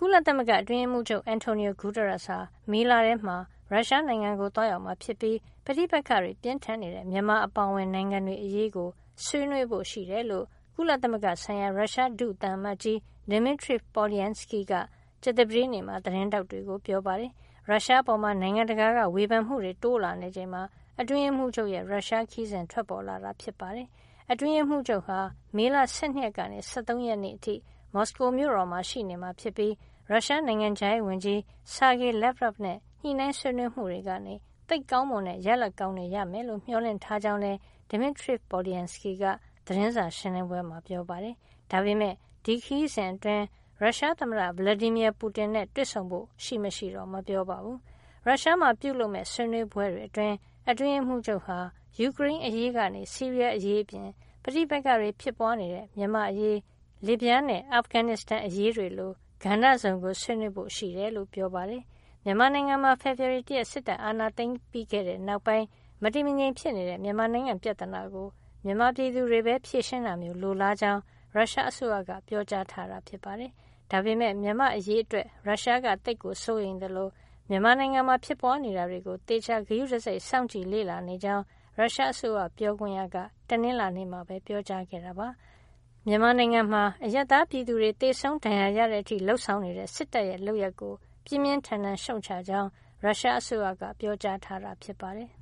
ကုလသမဂ္ဂအတွင်းရေးမှူးချုပ် Antonio Guterres ဟာမေလထဲမှာရုရှားနိုင်ငံကိုသွားရောက်မှာဖြစ်ပြီးပဋိပက္ခတွေပြင်းထန်နေတဲ့မြန်မာအပါအဝင်နိုင်ငံတွေအရေးကိုဆွေးနွေးဖို့ရှိတယ်လို့ကုလသမဂ္ဂဆိုင်ရာရုရှားဒုသံအမတ်ကြီး Dmitry Polyanskiy ကကြာသပတေးနေ့မှာသတင်းထောက်တွေကိုပြောပါတယ်။ရုရှားအပေါ်နိုင်ငံတကာကဝေဖန်မှုတွေတိုးလာနေချိန်မှာအတွင်းရေးမှူးချုပ်ရဲ့ရုရှားခရီးစဉ်ထွက်ပေါ်လာတာဖြစ်ပါတယ်။အတွင်းရေးမှူးချုပ်ဟာမေလ12ရက်ကနေ13ရက်နေ့အထိမော်စကိုမြို့တော်မှာရှိနေမှာဖြစ်ပြီးရုရှားနိုင်ငံခြားရေးဝန်ကြီး Sergei Lavrov နဲ့ညှိနှိုင်းဆွေးနွေးမှုတွေကနေသိပ်ကောင်းမွန်တဲ့ရလဒ်ကောင်းတွေရမယ်လို့မျှော်လင့်ထားကြောင်းလည်း Dmitry Polyanskiy ကသတင်းစာရှင်းလင်းပွဲမှာပြောပါတယ်။ဒါပေမဲ့ဒီခရီးစဉ်အတွင်းရုရှားသမ္မတ Vladimir Putin နဲ့တွေ့ဆုံဖို့ရှိမရှိတော့မပြောပါဘူး။ရုရှားမှာပြုလုပ်မဲ့ဆွေးနွေးပွဲတွေအတွင်းအတွင်းရေးမှူးချုပ်ဟာယူကရိန်းအရေးကနေဆီးရီးယားအရေးအပြင်ပဋိပက္ခတွေဖြစ်ပွားနေတဲ့မြန်မာအရေးလစ်ဗျားနဲ့အာဖဂန်နစ္စတန်အရေးတွေလိုကဏ္ဍစုံကိုဆွေးနွေးဖို့ရှိတယ်လို့ပြောပါတယ်။မြန်မာနိုင်ငံမှာဖေဖေါ်ဝါရီလ 1 ရက်စစ်တပ်အာဏာသိမ်းပြီးခဲ့တဲ့နောက်ပိုင်းမတည်မငြိမ်ဖြစ်နေတဲ့မြန်မာနိုင်ငံပြဿနာကိုမြန်မာပြည်သူတွေပဲဖြေရှင်းတာမျိုးလိုလားကြောင်းရုရှားအစိုးရကပြောကြားထားတာဖြစ်ပါတယ်။ဒါပေမဲ့မြန်မာအရေးအတွက်ရုရှားကသိပ်ကိုစိုးရိမ်တယ်လို့မြန်မာနိုင်ငံမှာဖြစ်ပွားနေတာတွေကိုတေချာဂရုတစိုက်စောင့်ကြည့်လေ့လာနေကြောင်းရုရှားအစိုးရပြောခွင့်ရကတနင်္လာနေ့မှာပဲပြောကြားခဲ့တာပါ။မြန်မာနိုင်ငံမှာအရပ်သားပြည်သူတွေတေဆုံးဒဏ်ရာရတဲ့အထိလှုပ်ဆောင်နေတဲ့စစ်တပ်ရဲ့လုပ်ရပ်ကိုပြင်းပြင်းထန်ထန်ရှုံ့ချကြောင်းရုရှားအစိုးရကပြောကြားထားတာဖြစ်ပါတယ်။